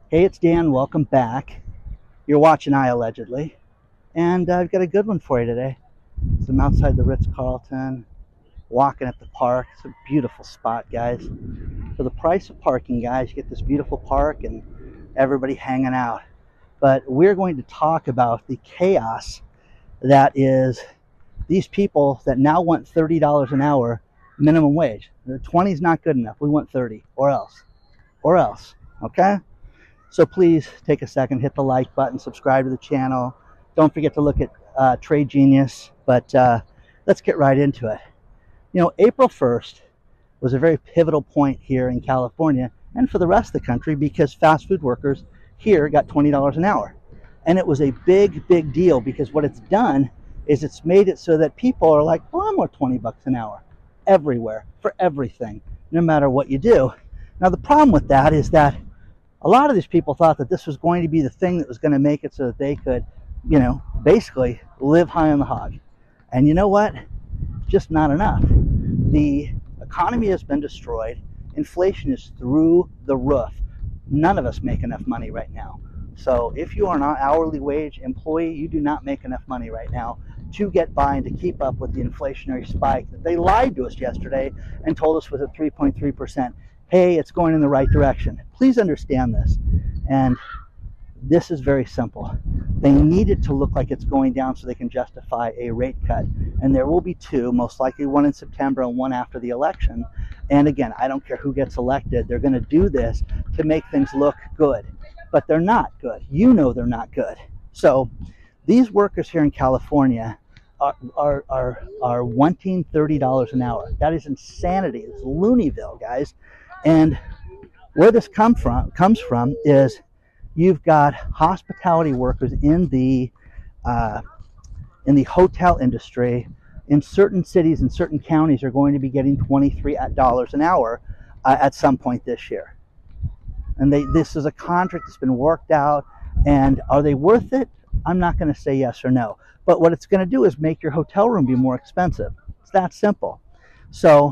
Hey, it's Dan. Welcome back. You're watching I Allegedly, and I've got a good one for you today. So I'm outside the Ritz-Carlton, walking at the park. It's a beautiful spot, guys. For the price of parking, guys, you get this beautiful park and everybody hanging out. But we're going to talk about the chaos that is these people that now want $30 an hour minimum wage. The 20 is not good enough. We want 30 or else, okay? So please take a second, hit the like button, subscribe to the channel. Don't forget to look at Trade Genius, but let's get right into it. You know, April 1st was a very pivotal point here in California and for the rest of the country because fast food workers here got $20 an hour. And it was a big, big deal because what it's done is it's made it so that people are like, well, I'm worth 20 bucks an hour everywhere for everything, no matter what you do. Now, the problem with that is that a lot of these people thought that this was going to be the thing that was going to make it so that they could, you know, basically live high on the hog. And you know what? Just not enough. The economy has been destroyed. Inflation is through the roof. None of us make enough money right now. So if you are an hourly wage employee, you do not make enough money right now to get by and to keep up with the inflationary spike that they lied to us yesterday and told us was at 3.3%. Hey, it's going in the right direction. Please understand this. And this is very simple. They need it to look like it's going down so they can justify a rate cut. And there will be two, most likely one in September and one after the election. And again, I don't care who gets elected. They're going to do this to make things look good. But they're not good. You know they're not good. So these workers here in California are wanting $30 an hour. That is insanity. It's Looneyville, guys. And where this comes from is you've got hospitality workers in the hotel industry in certain cities and certain counties are going to be getting $23 an hour at some point this year. And this is a contract that's been worked out. And are they worth it? I'm not going to say yes or no. But what it's going to do is make your hotel room be more expensive. It's that simple. So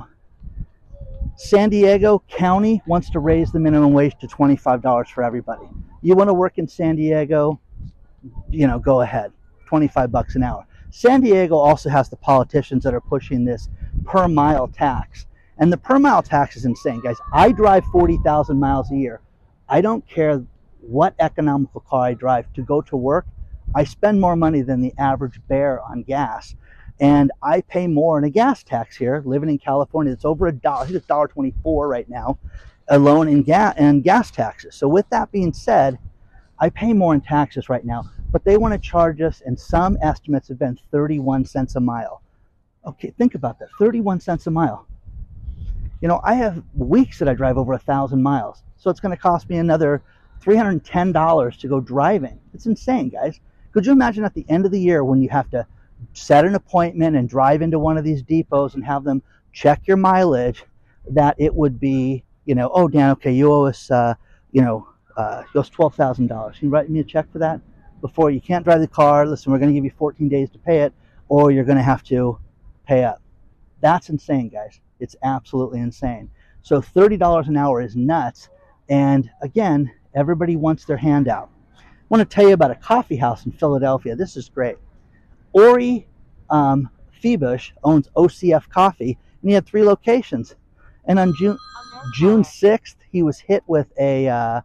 San Diego County wants to raise the minimum wage to $25 for everybody. You want to work in San Diego, you know, go ahead. 25 bucks an hour. San Diego also has the politicians that are pushing this per mile tax. And the per mile tax is insane, guys. I drive 40,000 miles a year. I don't care what economical car I drive to go to work. I spend more money than the average bear on gas. And I pay more in a gas tax here, living in California. It's over $1. I think it's $1.24 right now, alone in gas taxes. So with that being said, I pay more in taxes right now, but they want to charge us, and some estimates have been 31 cents a mile. Okay, think about that, 31 cents a mile. You know, I have weeks that I drive over 1,000 miles, so it's going to cost me another $310 to go driving. It's insane, guys. Could you imagine at the end of the year when you have to set an appointment and drive into one of these depots and have them check your mileage, that it would be, you know, oh, Dan, okay, you owe us, you owe us $12,000. Can you write me a check for that? Before you can't drive the car, listen, we're going to give you 14 days to pay it, or you're going to have to pay up. That's insane, guys. It's absolutely insane. So $30 an hour is nuts. And again, everybody wants their handout. I want to tell you about a coffee house in Philadelphia. This is great. Ori Febush owns OCF Coffee, and he had 3 locations. And on June 6th, he was hit with a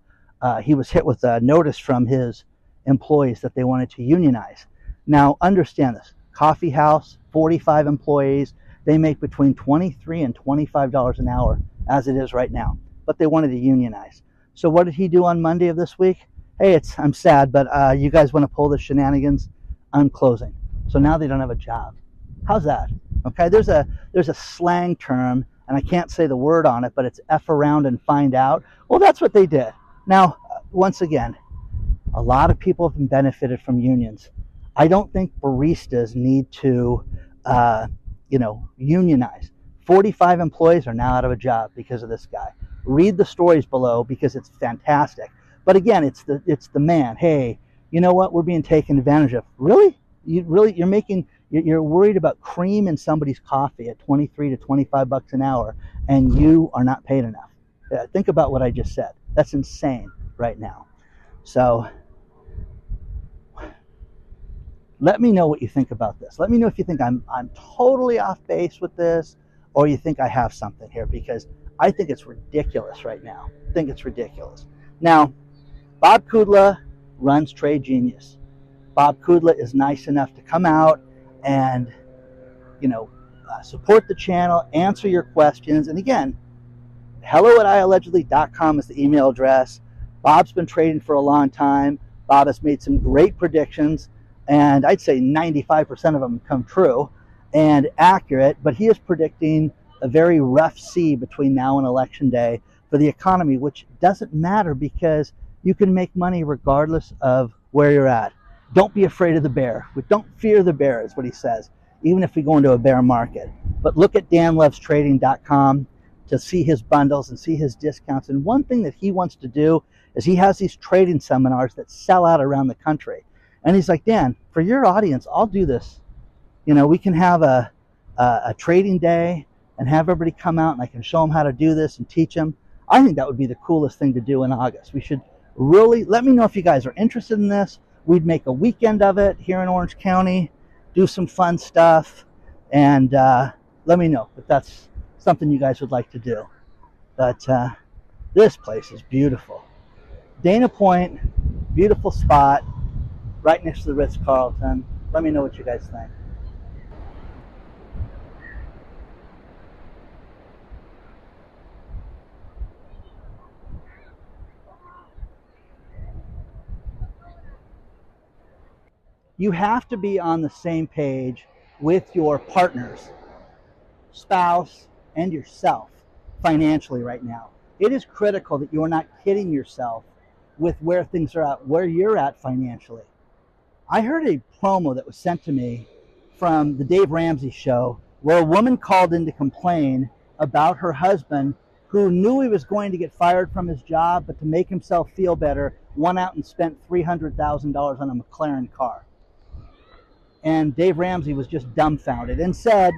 notice from his employees that they wanted to unionize. Now, understand this: coffee house, 45 employees. They make between $23 and $25 an hour, as it is right now. But they wanted to unionize. So what did he do on Monday of this week? Hey, I'm sad, but you guys want to pull the shenanigans? I'm closing. So now they don't have a job. How's that? Okay, there's a slang term, and I can't say the word on it, but it's F around and find out. Well, that's what they did. Now, once again, a lot of people have been benefited from unions. I don't think baristas need to, unionize. 45 employees are now out of a job because of this guy. Read the stories below because it's fantastic. But again, it's the man. Hey, you know what? We're being taken advantage of. Really? You're worried about cream in somebody's coffee at 23 to 25 bucks an hour, and you are not paid enough. Think about what I just said. That's insane right now. So let me know what you think about this. Let me know if you think I'm totally off base with this, or you think I have something here, because I think it's ridiculous right now. I think it's ridiculous. Now, Bob Kudla runs Trade Genius. Bob Kudla is nice enough to come out and, support the channel, answer your questions. And again, hello@iallegedly.com is the email address. Bob's been trading for a long time. Bob has made some great predictions, and I'd say 95% of them come true and accurate, but he is predicting a very rough sea between now and Election Day for the economy, which doesn't matter because you can make money regardless of where you're at. Don't be afraid of the bear. Don't fear the bear is what he says, even if we go into a bear market. But look at danlovestrading.com to see his bundles and see his discounts. And one thing that he wants to do is he has these trading seminars that sell out around the country. And he's like, Dan, for your audience, I'll do this. We can have a trading day and have everybody come out, and I can show them how to do this and teach them. I think that would be the coolest thing to do in August. We should really, let me know if you guys are interested in this. We'd make a weekend of it here in Orange County, do some fun stuff, and let me know if that's something you guys would like to do. But this place is beautiful. Dana Point, beautiful spot, right next to the Ritz-Carlton. Let me know what you guys think. You have to be on the same page with your partners, spouse, and yourself financially right now. It is critical that you're not kidding yourself with where things are at, where you're at financially. I heard a promo that was sent to me from the Dave Ramsey show where a woman called in to complain about her husband who knew he was going to get fired from his job, but to make himself feel better, went out and spent $300,000 on a McLaren car. And Dave Ramsey was just dumbfounded and said,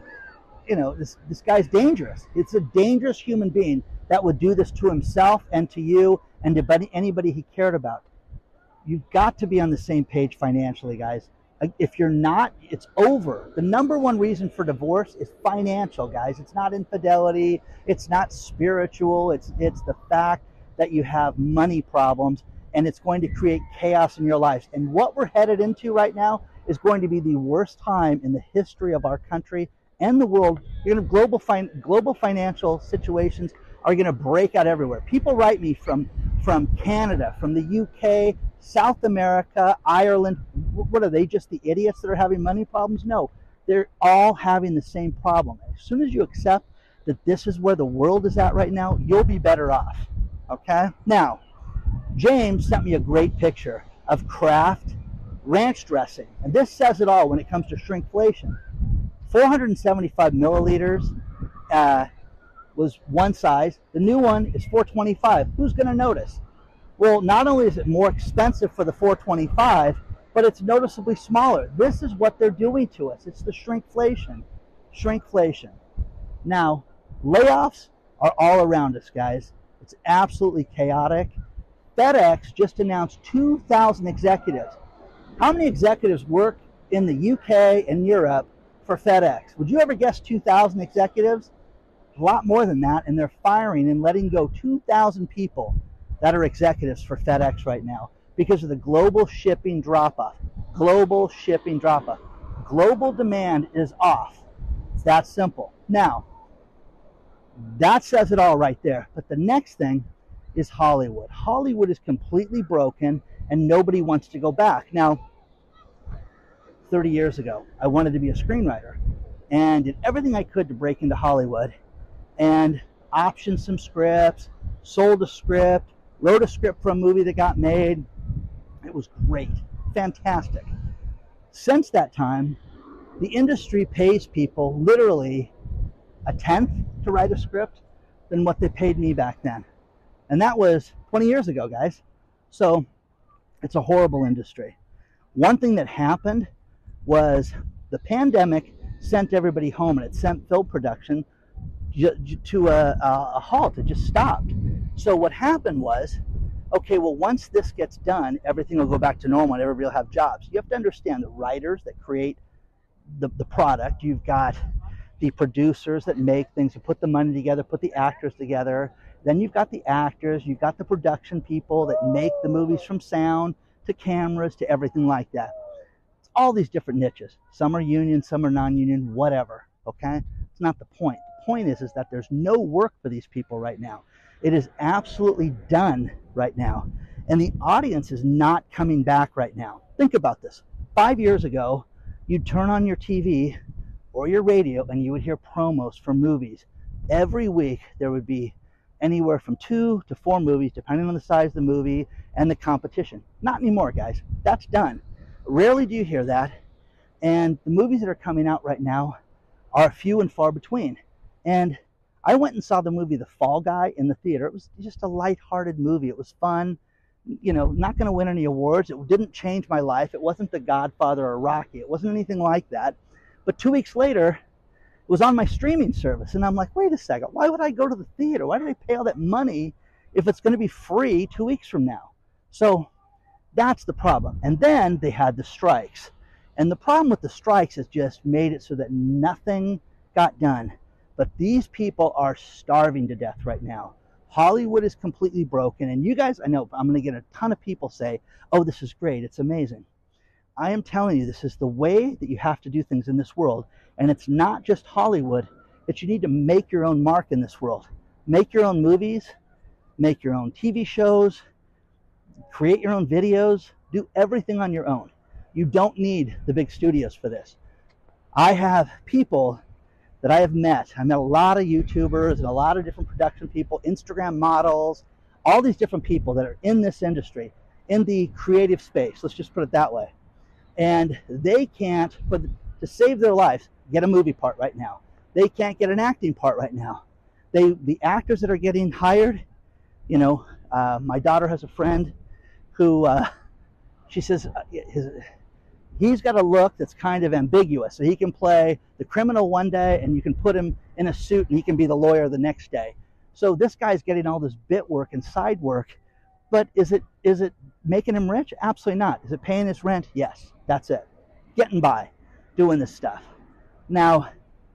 this guy's dangerous. It's a dangerous human being that would do this to himself and to you and to anybody he cared about. You've got to be on the same page financially, guys. If you're not, it's over. The number one reason for divorce is financial, guys. It's not infidelity. It's not spiritual. It's the fact that you have money problems, and it's going to create chaos in your lives. And what we're headed into right now is going to be the worst time in the history of our country and the world. You're going to global financial situations are going to break out everywhere. People write me from Canada, from the UK, South America, Ireland. What are they, just the idiots that are having money problems? No, they're all having the same problem. As soon as you accept that this is where the world is at right now, you'll be better off. Okay? Now, James sent me a great picture of Kraft ranch dressing, and this says it all when it comes to shrinkflation. 475 milliliters was one size. The new one is 425. Who's going to notice? Well, not only is it more expensive for the 425, but it's noticeably smaller. This is what they're doing to us. It's the shrinkflation. Shrinkflation. Now, layoffs are all around us, guys. It's absolutely chaotic. FedEx just announced 2,000 executives. How many executives work in the UK and Europe for FedEx? Would you ever guess 2,000 executives? A lot more than that, and they're firing and letting go 2,000 people that are executives for FedEx right now because of the global shipping drop-off. Global shipping drop-off. Global demand is off. It's that simple. Now, that says it all right there. But the next thing is Hollywood. Hollywood is completely broken, and nobody wants to go back. Now, 30 years ago, I wanted to be a screenwriter and did everything I could to break into Hollywood and optioned some scripts, sold a script, wrote a script for a movie that got made. It was great, fantastic. Since that time, the industry pays people literally a tenth to write a script than what they paid me back then. And that was 20 years ago, guys. So it's a horrible industry. One thing that happened was the pandemic sent everybody home, and it sent film production to a halt. It just stopped. So what happened was, Okay, well, once this gets done, everything will go back to normal and everybody will have jobs. You have to understand the writers that create the product. You've got the producers that make things, who put the money together, put the actors together. Then you've got the actors, you've got the production people that make the movies, from sound to cameras to everything like that. It's all these different niches. Some are union, some are non-union, whatever, okay? It's not the point. The point is that there's no work for these people right now. It is absolutely done right now. And the audience is not coming back right now. Think about this. 5 years ago, you'd turn on your TV or your radio and you would hear promos for movies. Every week there would be anywhere from 2 to 4 movies, depending on the size of the movie and the competition. Not anymore, guys. That's done. Rarely do you hear that. And the movies that are coming out right now are few and far between. And I went and saw the movie The Fall Guy in the theater. It was just a lighthearted movie. It was fun. You know, not going to win any awards. It didn't change my life. It wasn't The Godfather or Rocky. It wasn't anything like that. But 2 weeks later, it was on my streaming service. And I'm like, wait a second. Why would I go to the theater? Why did I pay all that money if it's going to be free 2 weeks from now? So that's the problem. And then they had the strikes. And the problem with the strikes has just made it so that nothing got done. But these people are starving to death right now. Hollywood is completely broken. And you guys, I know I'm going to get a ton of people say, oh, this is great. It's amazing. I am telling you, this is the way that you have to do things in this world. And it's not just Hollywood. It's you need to make your own mark in this world. Make your own movies. Make your own TV shows. Create your own videos. Do everything on your own. You don't need the big studios for this. I have people that I have met. I met a lot of YouTubers and a lot of different production people, Instagram models, all these different people that are in this industry, in the creative space. Let's just put it that way. And they can't, to save their lives, get a movie part right now. They can't get an acting part right now. The actors that are getting hired, you know, my daughter has a friend who, she says, he's got a look that's kind of ambiguous. So he can play the criminal one day and you can put him in a suit and he can be the lawyer the next day. So this guy's getting all this bit work and side work, but is it making him rich? Absolutely not. Is it paying his rent? Yes, that's it. Getting by, doing this stuff. Now,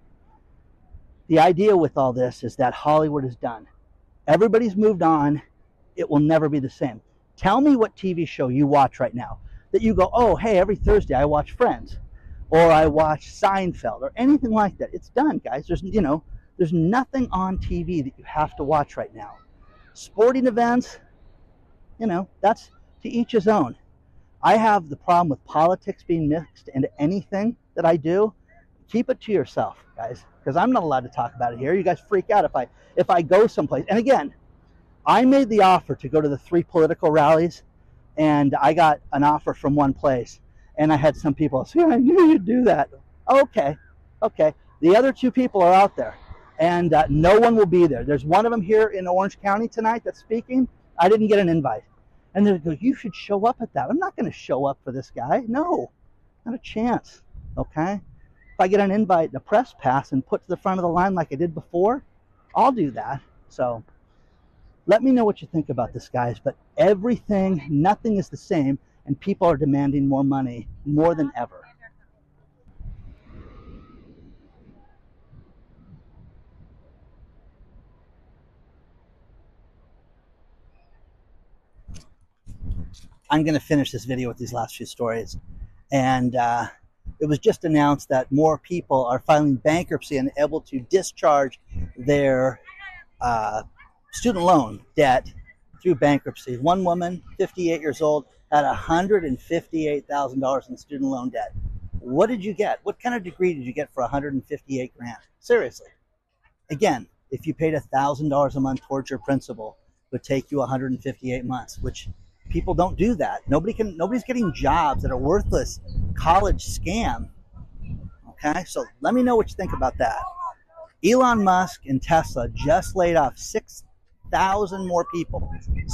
the idea with all this is that Hollywood is done. Everybody's moved on. It will never be the same. Tell me what TV show you watch right now that you go, oh, hey, every Thursday I watch Friends, or I watch Seinfeld, or anything like that. It's done, guys. There's nothing on TV that you have to watch right now. Sporting events, that's to each his own. I have the problem with politics being mixed into anything that I do. Keep it to yourself, guys, because I'm not allowed to talk about it here. You guys freak out if I go someplace. And again, I made the offer to go to the 3 political rallies, and I got an offer from one place, and I had some people say, I knew you'd do that. Okay. The other 2 people are out there, and no one will be there. There's one of them here in Orange County tonight that's speaking. I didn't get an invite. And they go, you should show up at that. I'm not going to show up for this guy. No, not a chance, okay? If I get an invite and a press pass and put to the front of the line like I did before, I'll do that. So let me know what you think about this, guys. But nothing is the same, and people are demanding more money more than ever. I'm going to finish this video with these last few stories. And it was just announced that more people are filing bankruptcy and able to discharge their student loan debt through bankruptcy. One woman, 58 years old, had $158,000 in student loan debt. What did you get? What kind of degree did you get for $158 grand? Seriously. Again, if you paid $1,000 a month towards your principal, it would take you 158 months, which people don't do that. Nobody's getting jobs that are worthless college scam. Okay, so let me know what you think about that. Elon Musk and Tesla just laid off 6,000 more people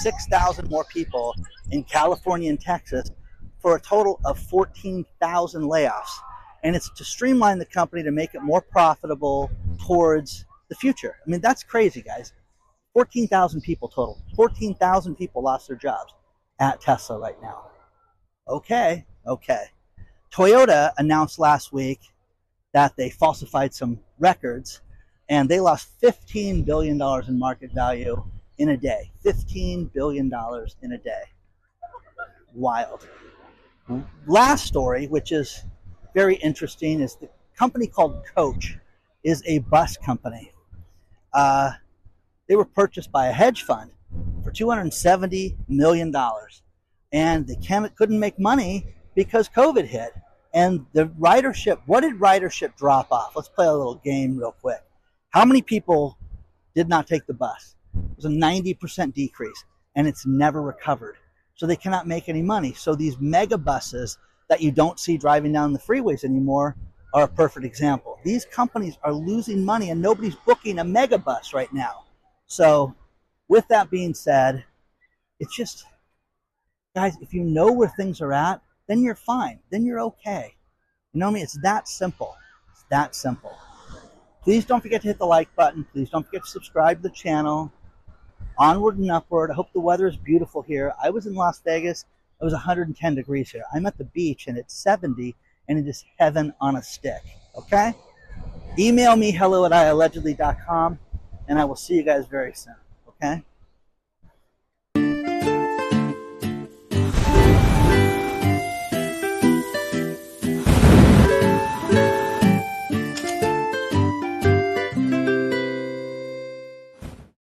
in California and Texas for a total of 14,000 layoffs. And it's to streamline the company to make it more profitable towards the future. I mean, that's crazy, guys. 14,000 people total. 14,000 people lost their jobs at Tesla right now. Okay. Toyota announced last week that they falsified some records and they lost $15 billion in market value in a day. $15 billion in a day. Wild. Last story, which is very interesting, is the company called Coach is a bus company. They were purchased by a hedge fund for $270 million. And they couldn't make money because COVID hit. And the ridership, what did ridership drop off? Let's play a little game real quick. How many people did not take the bus? It was a 90% decrease, and it's never recovered. So they cannot make any money. So these mega buses that you don't see driving down the freeways anymore are a perfect example. These companies are losing money, and nobody's booking a mega bus right now. So with that being said, it's just, guys, if you know where things are at, then you're fine. Then you're okay. You know what I mean? It's that simple. It's that simple. Please don't forget to hit the like button. Please don't forget to subscribe to the channel. Onward and upward. I hope the weather is beautiful here. I was in Las Vegas. It was 110 degrees here. I'm at the beach and it's 70 and it is heaven on a stick. Okay? Email me hello@iallegedly.com and I will see you guys very soon. Okay?